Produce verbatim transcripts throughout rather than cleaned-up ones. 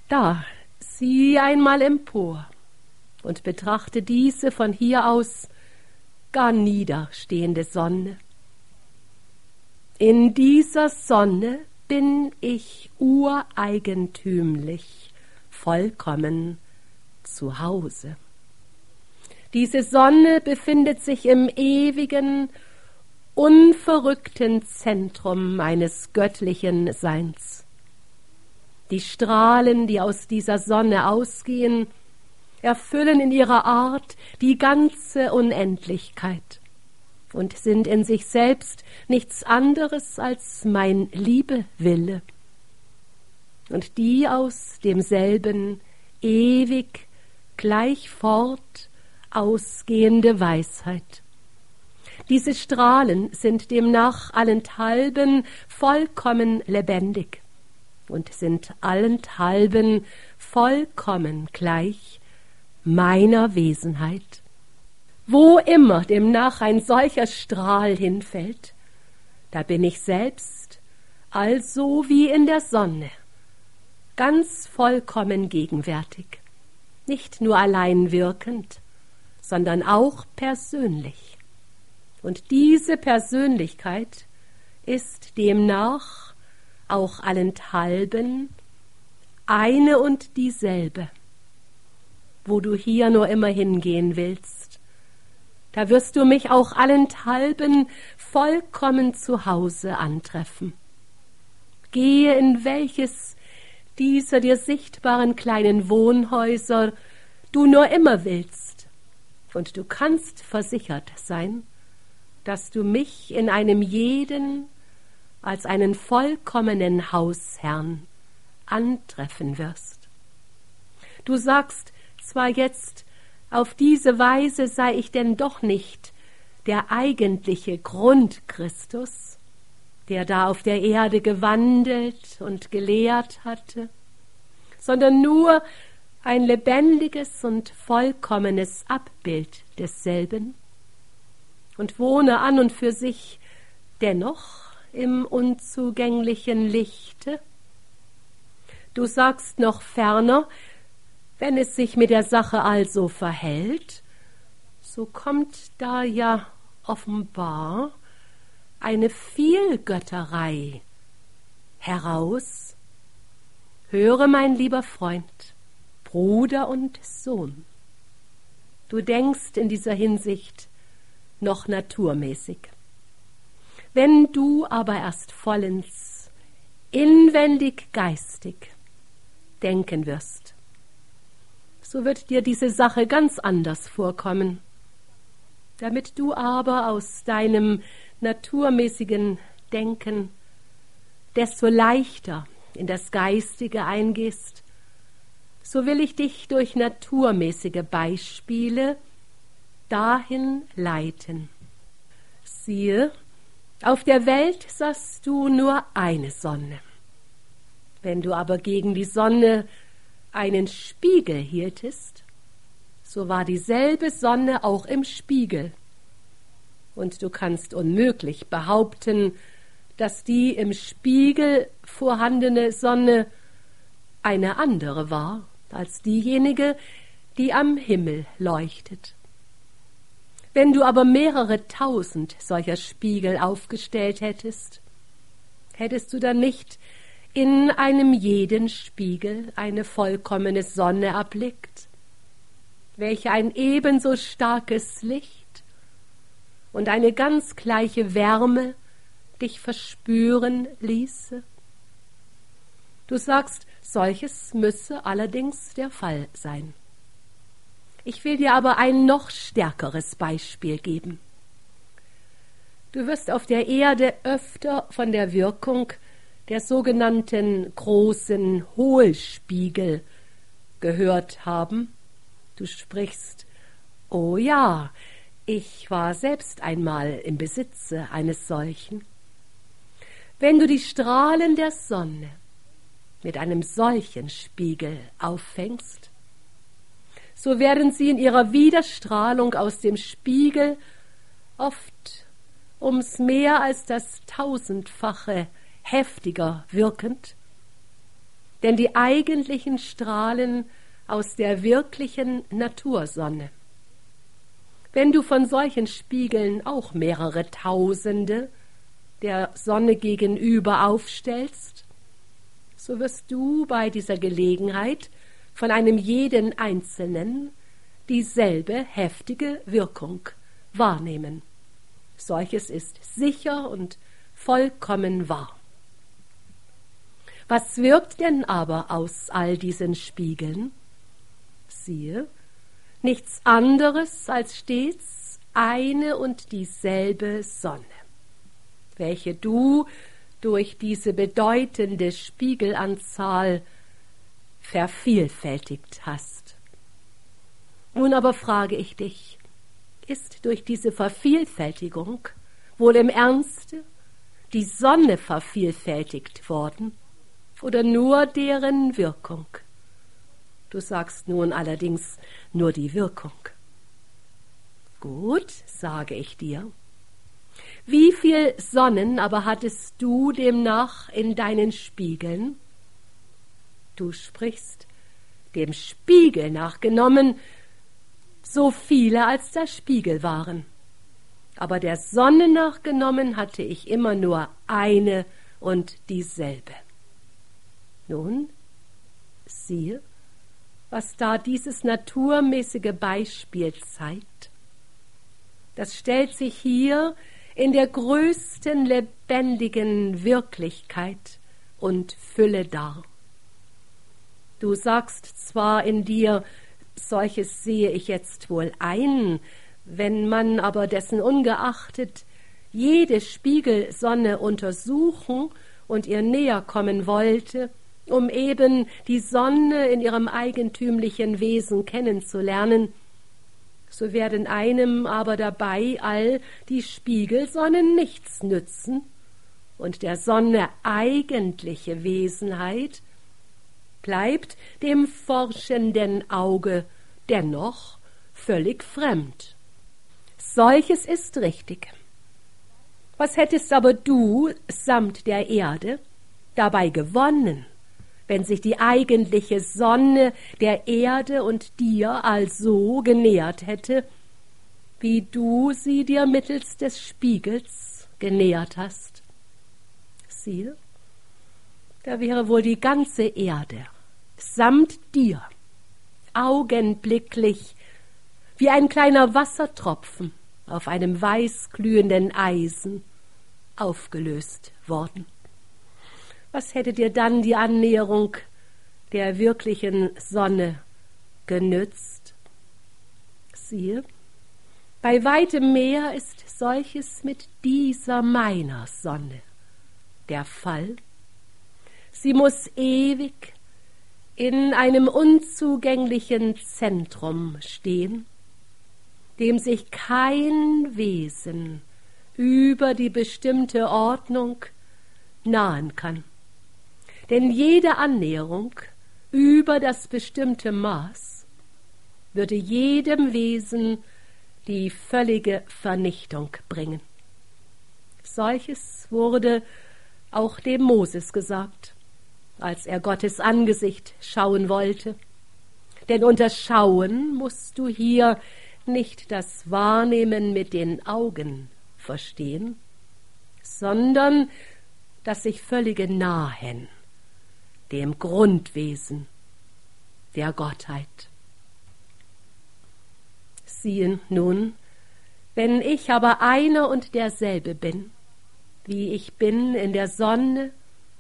Da, sieh einmal empor und betrachte diese von hier aus gar niederstehende Sonne. In dieser Sonne bin ich ureigentümlich, vollkommen zu Hause. Diese Sonne befindet sich im ewigen, unverrückten Zentrum meines göttlichen Seins. Die Strahlen, die aus dieser Sonne ausgehen, erfüllen in ihrer Art die ganze Unendlichkeit und sind in sich selbst nichts anderes als mein Liebewille. Und die aus demselben ewig gleichfort ausgehende Weisheit. Diese Strahlen sind demnach allenthalben vollkommen lebendig und sind allenthalben vollkommen gleich meiner Wesenheit. Wo immer demnach ein solcher Strahl hinfällt, da bin ich selbst, also wie in der Sonne, ganz vollkommen gegenwärtig, nicht nur allein wirkend, sondern auch persönlich. Und diese Persönlichkeit ist demnach auch allenthalben eine und dieselbe. Wo du hier nur immer hingehen willst, da wirst du mich auch allenthalben vollkommen zu Hause antreffen. Gehe in welches dieser dir sichtbaren kleinen Wohnhäuser du nur immer willst, und du kannst versichert sein, dass du mich in einem jeden als einen vollkommenen Hausherrn antreffen wirst. Du sagst zwar jetzt, auf diese Weise sei ich denn doch nicht der eigentliche Grundchristus, der da auf der Erde gewandelt und gelehrt hatte, sondern nur ein lebendiges und vollkommenes Abbild desselben und wohne an und für sich dennoch im unzugänglichen Lichte. Du sagst noch ferner, wenn es sich mit der Sache also verhält, so kommt da ja offenbar eine Vielgötterei heraus. Höre, mein lieber Freund, Bruder und Sohn, du denkst in dieser Hinsicht noch naturmäßig. Wenn du aber erst vollends inwendig geistig denken wirst, so wird dir diese Sache ganz anders vorkommen. Damit du aber aus deinem naturmäßigen Denken desto leichter in das Geistige eingehst, so will ich dich durch naturmäßige Beispiele dahin leiten. Siehe, auf der Welt sahst du nur eine Sonne. Wenn du aber gegen die Sonne einen Spiegel hieltest, so war dieselbe Sonne auch im Spiegel. Und du kannst unmöglich behaupten, dass die im Spiegel vorhandene Sonne eine andere war als diejenige, die am Himmel leuchtet. Wenn du aber mehrere tausend solcher Spiegel aufgestellt hättest, hättest du dann nicht in einem jeden Spiegel eine vollkommene Sonne erblickt, welche ein ebenso starkes Licht und eine ganz gleiche Wärme dich verspüren ließe? Du sagst, solches müsse allerdings der Fall sein. Ich will dir aber ein noch stärkeres Beispiel geben. Du wirst auf der Erde öfter von der Wirkung der sogenannten großen Hohlspiegel gehört haben. Du sprichst, oh ja, ich war selbst einmal im Besitze eines solchen. Wenn du die Strahlen der Sonne mit einem solchen Spiegel auffängst, so werden sie in ihrer Widerstrahlung aus dem Spiegel oft ums mehr als das tausendfache heftiger wirkend. denn die eigentlichen Strahlen aus der wirklichen Natursonne. Wenn du von solchen Spiegeln auch mehrere Tausende der Sonne gegenüber aufstellst, so wirst du bei dieser Gelegenheit von einem jeden Einzelnen dieselbe heftige Wirkung wahrnehmen. Solches ist sicher und vollkommen wahr. Was wirkt denn aber aus all diesen Spiegeln? Siehe, nichts anderes als stets eine und dieselbe Sonne, welche du durch diese bedeutende Spiegelanzahl vervielfältigt hast. Nun aber frage ich dich, ist durch diese Vervielfältigung wohl im Ernste die Sonne vervielfältigt worden oder nur deren Wirkung? Du sagst nun allerdings nur die Wirkung. Gut, sage ich dir. Wie viel Sonnen aber hattest du demnach in deinen Spiegeln? Du sprichst, dem Spiegel nachgenommen, so viele als der Spiegel waren. Aber der Sonne nachgenommen hatte ich immer nur eine und dieselbe. Nun, siehe, was da dieses naturmäßige Beispiel zeigt. Das stellt sich hier in der größten lebendigen Wirklichkeit und Fülle dar. Du sagst zwar in dir, solches sehe ich jetzt wohl ein, wenn man aber dessen ungeachtet jede Spiegelsonne untersuchen und ihr näher kommen wollte, um eben die Sonne in ihrem eigentümlichen Wesen kennenzulernen, so werden einem aber dabei all die Spiegelsonnen nichts nützen und der Sonne eigentliche Wesenheit bleibt dem forschenden Auge dennoch völlig fremd. Solches ist richtig. Was hättest aber du samt der Erde dabei gewonnen, wenn sich die eigentliche Sonne der Erde und dir also genähert hätte, wie du sie dir mittels des Spiegels genähert hast? Siehe, da wäre wohl die ganze Erde samt dir augenblicklich wie ein kleiner Wassertropfen auf einem weißglühenden Eisen aufgelöst worden. Was hätte dir dann die Annäherung der wirklichen Sonne genützt? Siehe, bei weitem mehr ist solches mit dieser meiner Sonne der Fall. Sie muss ewig in einem unzugänglichen Zentrum stehen, dem sich kein Wesen über die bestimmte Ordnung nahen kann. Denn jede Annäherung über das bestimmte Maß würde jedem Wesen die völlige Vernichtung bringen. Solches wurde auch dem Moses gesagt, als er Gottes Angesicht schauen wollte. Denn unter Schauen musst du hier nicht das Wahrnehmen mit den Augen verstehen, sondern das sich völlige Nahen dem Grundwesen der Gottheit. Siehe nun, wenn ich aber einer und derselbe bin, wie ich bin in der Sonne,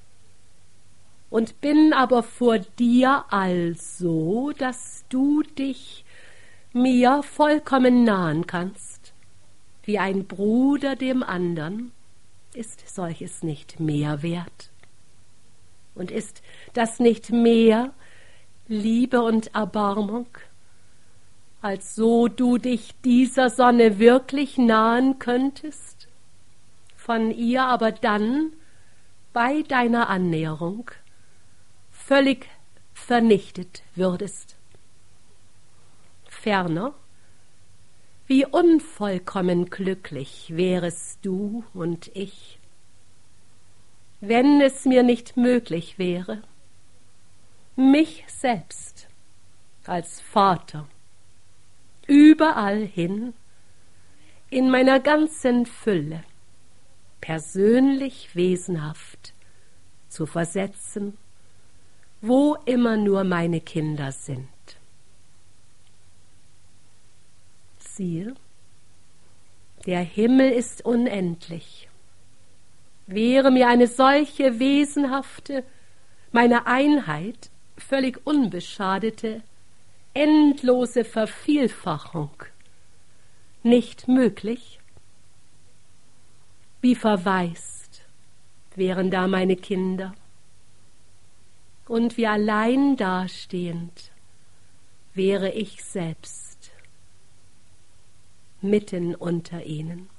und bin aber vor dir also, dass du dich mir vollkommen nahen kannst, wie ein Bruder dem andern, ist solches nicht mehr wert? Und ist das nicht mehr Liebe und Erbarmung, als so du dich dieser Sonne wirklich nahen könntest, von ihr aber dann bei deiner Annäherung völlig vernichtet würdest? Ferner, wie unvollkommen glücklich wärest du und ich, wenn es mir nicht möglich wäre, mich selbst als Vater überall hin, in meiner ganzen Fülle, persönlich wesenhaft zu versetzen, wo immer nur meine Kinder sind. Siehe, der Himmel ist unendlich. Wäre mir eine solche wesenhafte, meine Einheit völlig unbeschadete, endlose Vervielfachung nicht möglich? Wie verwaist wären da meine Kinder und wie allein dastehend wäre ich selbst mitten unter ihnen.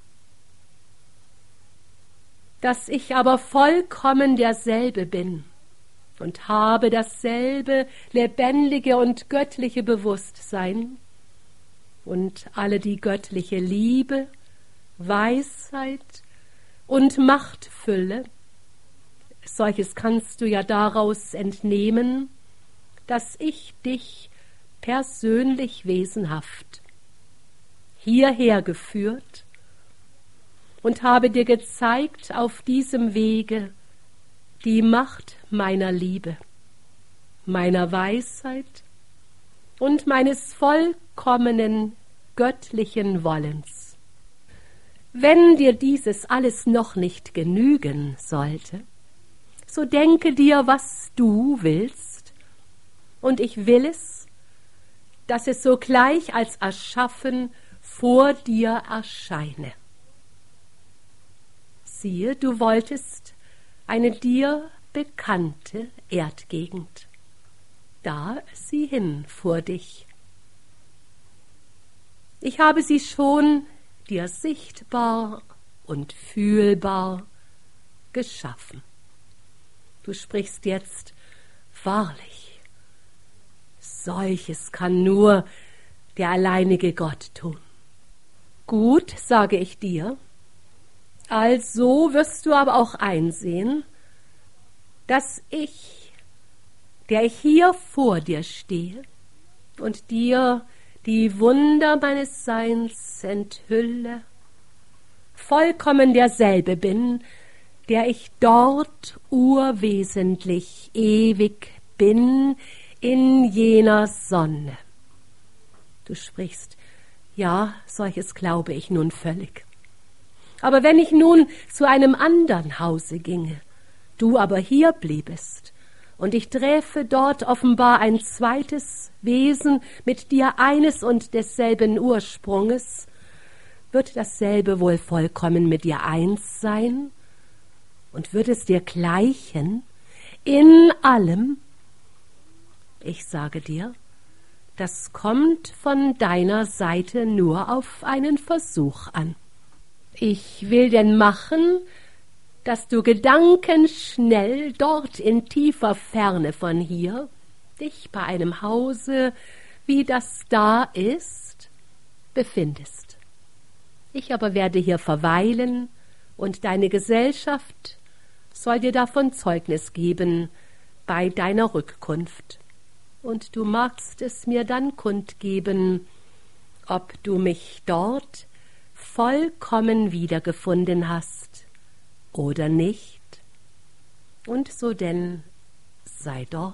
Dass ich aber vollkommen derselbe bin und habe dasselbe lebendige und göttliche Bewusstsein und alle die göttliche Liebe, Weisheit und Machtfülle, solches kannst du ja daraus entnehmen, dass ich dich persönlich wesenhaft hierher geführt und habe dir gezeigt auf diesem Wege die Macht meiner Liebe, meiner Weisheit und meines vollkommenen göttlichen Wollens. Wenn dir dieses alles noch nicht genügen sollte, so denke dir, was du willst, und ich will es, dass es sogleich als erschaffen vor dir erscheine. Siehe, du wolltest eine dir bekannte Erdgegend. Da sieh hin vor dich. Ich habe sie schon dir sichtbar und fühlbar geschaffen. Du sprichst jetzt, wahrlich, solches kann nur der alleinige Gott tun. Gut, sage ich dir, also wirst du aber auch einsehen, dass ich, der ich hier vor dir stehe und dir die Wunder meines Seins enthülle, vollkommen derselbe bin, der ich dort urwesentlich ewig bin in jener Sonne. Du sprichst, ja, solches glaube ich nun völlig. Aber wenn ich nun zu einem andern Hause ginge, du aber hier bliebest, und ich träfe dort offenbar ein zweites Wesen mit dir eines und desselben Ursprunges, wird dasselbe wohl vollkommen mit dir eins sein und wird es dir gleichen in allem? Ich sage dir, das kommt von deiner Seite nur auf einen Versuch an. Ich will denn machen, dass du gedankenschnell dort in tiefer Ferne von hier dich bei einem Hause, wie das da ist, befindest. Ich aber werde hier verweilen, und deine Gesellschaft soll dir davon Zeugnis geben bei deiner Rückkunft. Und du magst es mir dann kundgeben, ob du mich dort vollkommen wiedergefunden hast oder nicht. Und so denn sei dort.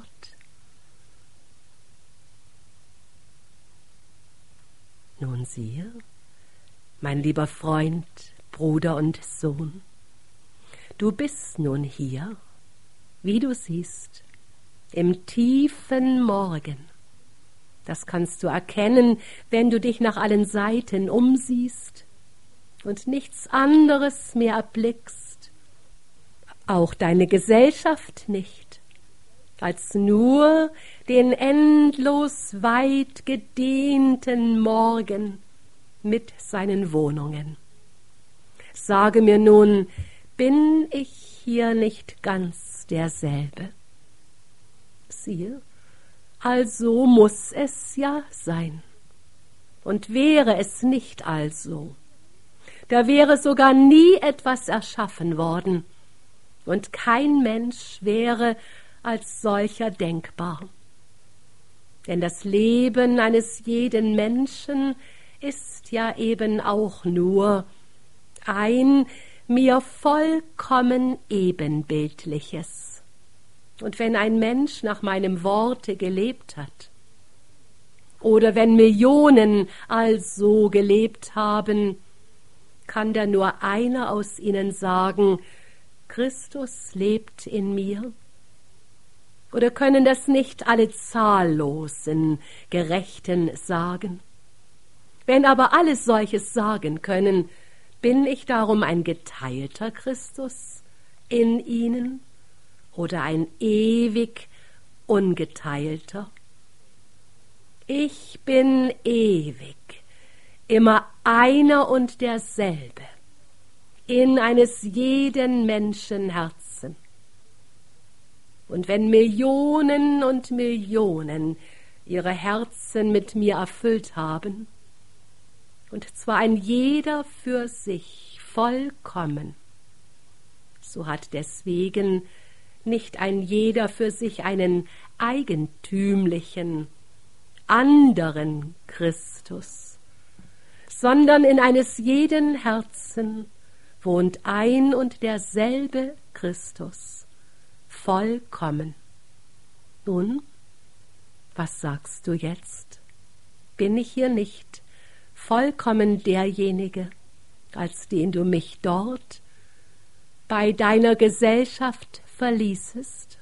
Nun siehe, mein lieber Freund, Bruder und Sohn, du bist nun hier, wie du siehst, im tiefen Morgen. Das kannst du erkennen, wenn du dich nach allen Seiten umsiehst und nichts anderes mehr erblickst, auch deine Gesellschaft nicht, als nur den endlos weit gedehnten Morgen mit seinen Wohnungen. Sage mir nun, bin ich hier nicht ganz derselbe? Siehe, also muß es ja sein. Und wäre es nicht also, da wäre sogar nie etwas erschaffen worden, und kein Mensch wäre als solcher denkbar. Denn das Leben eines jeden Menschen ist ja eben auch nur ein mir vollkommen ebenbildliches. Und wenn ein Mensch nach meinem Worte gelebt hat, oder wenn Millionen also gelebt haben, kann da nur einer aus ihnen sagen, Christus lebt in mir? Oder können das nicht alle zahllosen Gerechten sagen? Wenn aber alle solches sagen können, bin ich darum ein geteilter Christus in ihnen oder ein ewig ungeteilter? Ich bin ewig, immer einer und derselbe, in eines jeden Menschen Herzen. Und wenn Millionen und Millionen ihre Herzen mit mir erfüllt haben, und zwar ein jeder für sich vollkommen, so hat deswegen nicht ein jeder für sich einen eigentümlichen, anderen Christus, sondern in eines jeden Herzen wohnt ein und derselbe Christus, vollkommen. Nun, was sagst du jetzt? Bin ich hier nicht vollkommen derjenige, als den du mich dort bei deiner Gesellschaft verließest?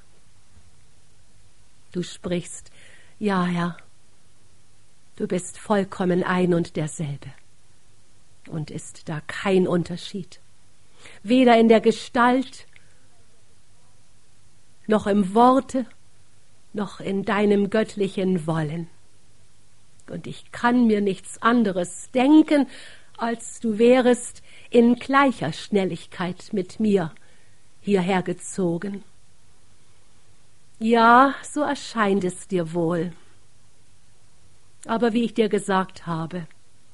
Du sprichst, ja, Herr, du bist vollkommen ein und derselbe. Und ist da kein Unterschied, weder in der Gestalt, noch im Worte, noch in deinem göttlichen Wollen. Und ich kann mir nichts anderes denken, als du wärest in gleicher Schnelligkeit mit mir hierher gezogen. Ja, so erscheint es dir wohl. Aber wie ich dir gesagt habe,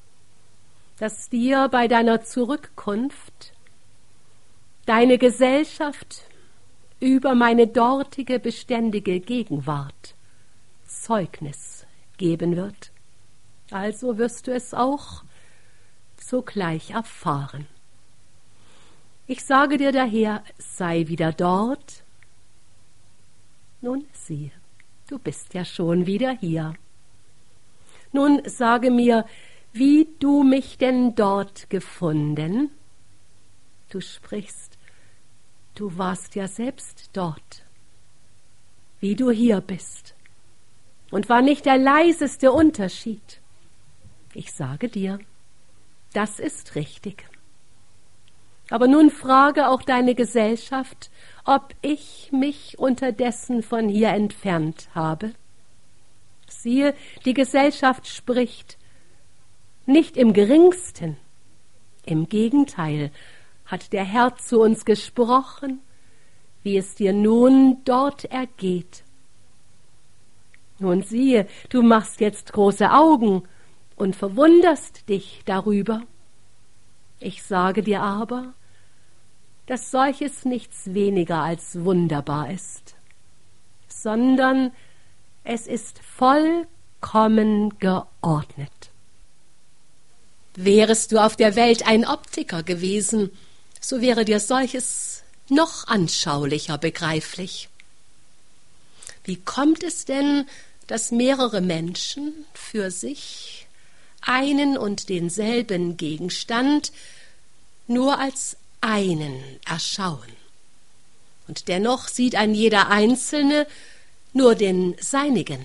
dass dir bei deiner Zurückkunft deine Gesellschaft über meine dortige beständige Gegenwart Zeugnis geben wird. Also wirst du es auch sogleich erfahren. Ich sage dir daher, sei wieder dort. Nun siehe, du bist ja schon wieder hier. Nun sage mir, wie du mich denn dort gefunden? Du sprichst, du warst ja selbst dort, wie du hier bist. Und war nicht der leiseste Unterschied. Ich sage dir, das ist richtig. Aber nun frage auch deine Gesellschaft, ob ich mich unterdessen von hier entfernt habe. Siehe, die Gesellschaft spricht, nicht im geringsten. Im Gegenteil hat der Herr zu uns gesprochen, wie es dir nun dort ergeht. Nun siehe, du machst jetzt große Augen und verwunderst dich darüber. Ich sage dir aber, dass solches nichts weniger als wunderbar ist, sondern es ist vollkommen geordnet. Wärest du auf der Welt ein Optiker gewesen, so wäre dir solches noch anschaulicher begreiflich. Wie kommt es denn, dass mehrere Menschen für sich einen und denselben Gegenstand nur als einen erschauen? Und dennoch sieht ein jeder Einzelne nur den seinigen.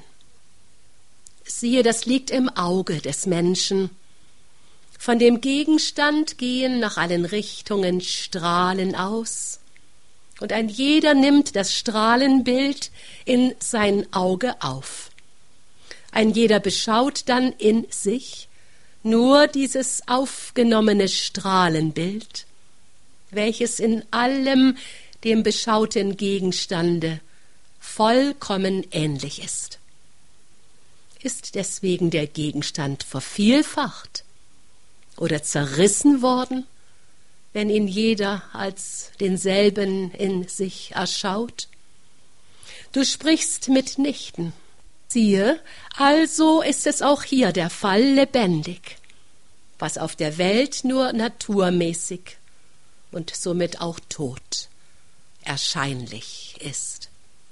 Siehe, das liegt im Auge des Menschen. Von dem Gegenstand gehen nach allen Richtungen Strahlen aus, und ein jeder nimmt das Strahlenbild in sein Auge auf. Ein jeder beschaut dann in sich nur dieses aufgenommene Strahlenbild, welches in allem dem beschauten Gegenstande vollkommen ähnlich ist. Ist deswegen der Gegenstand vervielfacht oder zerrissen worden, wenn ihn jeder als denselben in sich erschaut? Du sprichst mitnichten, Siehe, also ist es auch hier der Fall lebendig, was auf der Welt nur naturmäßig und somit auch tot erscheinlich ist.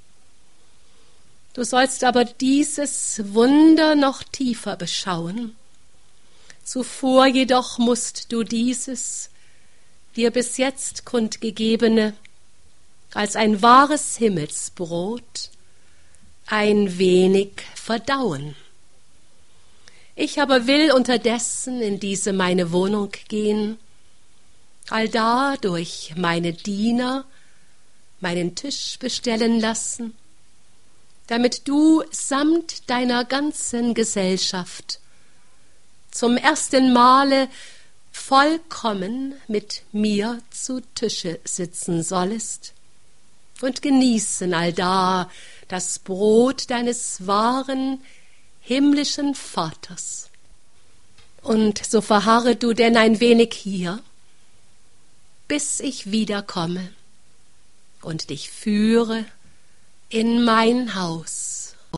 Du sollst aber dieses Wunder noch tiefer beschauen. Zuvor jedoch musst du dieses dir bis jetzt kundgegebene als ein wahres Himmelsbrot ein wenig verdauen. Ich aber will unterdessen in diese meine Wohnung gehen, allda durch meine Diener meinen Tisch bestellen lassen, damit du samt deiner ganzen Gesellschaft zum ersten Male vollkommen mit mir zu Tische sitzen sollest und genießen allda das Brot deines wahren himmlischen Vaters. Und so verharre du denn ein wenig hier, bis ich wiederkomme und dich führe in mein Haus.